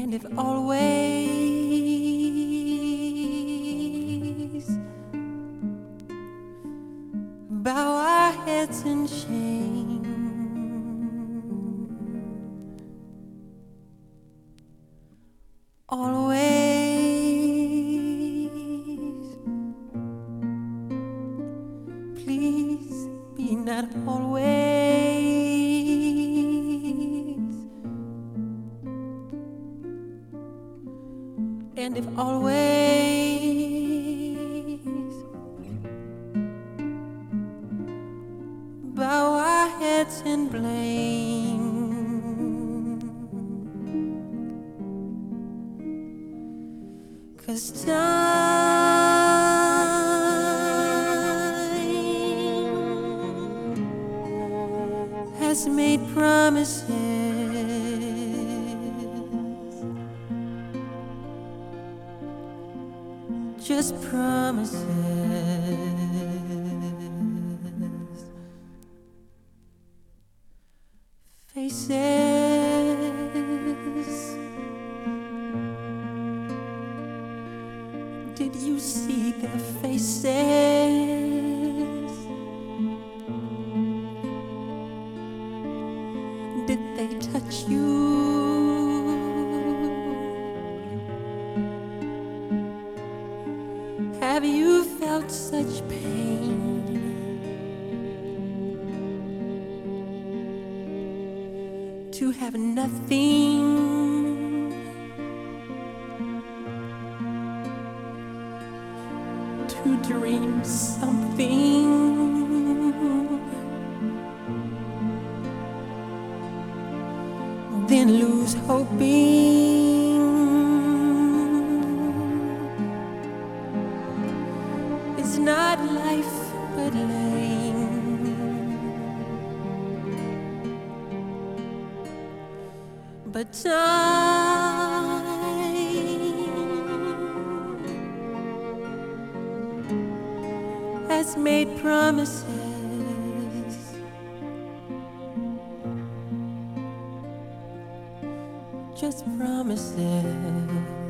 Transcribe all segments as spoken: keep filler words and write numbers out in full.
And if always bow our heads in shame, always please be not always. And if always bow our heads in blame, 'cause time has made promises, just promises. Faces, did you see their faces? Did they touch you? Have you felt such pain? To have nothing, to dream something, then lose hoping. It's not life but lame. But time has made promises, just promises.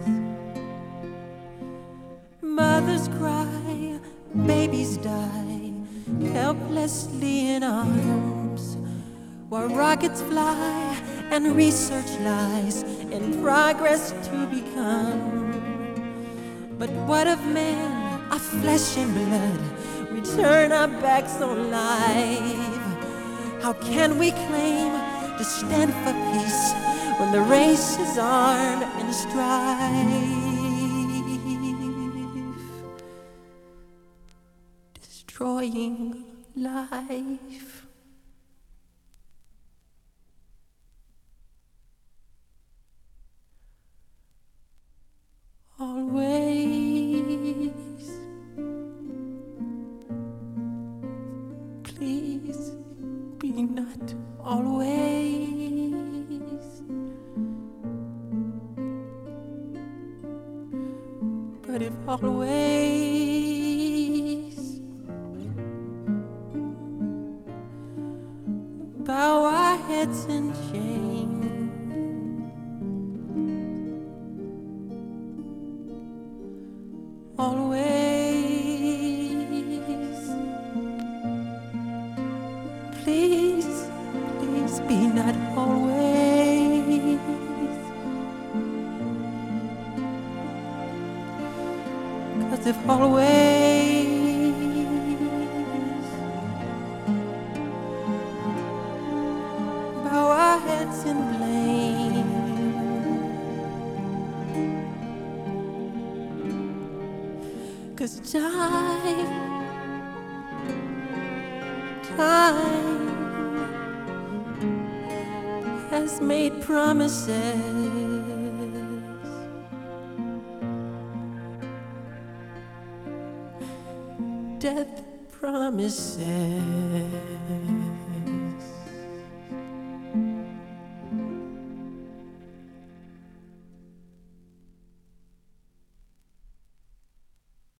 Mothers cry, babies die, helplessly in arms, while rockets fly and research lies in progress to become. But what of man, our flesh and blood? We turn our backs on life. How can we claim to stand for peace when the race is armed in strife, destroying life? Always, please be not always. But if always bow our heads in shame, always please, please be not always. 'Cause if always bow our heads in blame, Cause time, time has made promises, death promises.